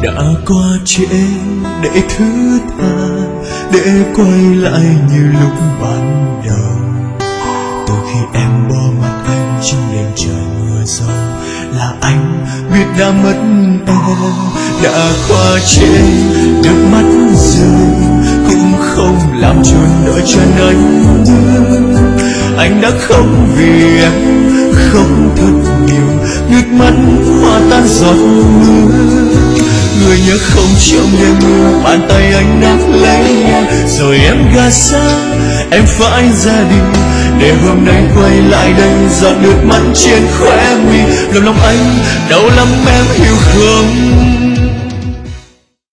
đã qua trễ để thứ tha, để quay lại như lúc ban đầu. Từ khi em bỏ mặt anh trong đêm trời mưa gió, là anh biết đã mất em. Đã qua trễ, nước mắt rơi cũng không làm trôi nỗi chân anh. Anh đã khóc vì em, khóc thật nhiều, nước mắt hòa tan giọt mưa. Người nhớ không trong đêm mưa, bàn tay anh nắm lấy em, rồi em gạt xa, em phải ra đi. Để hôm nay quay lại đây, giọt nước mắt trên khóe mi, lòng anh đau lắm em hiểu không?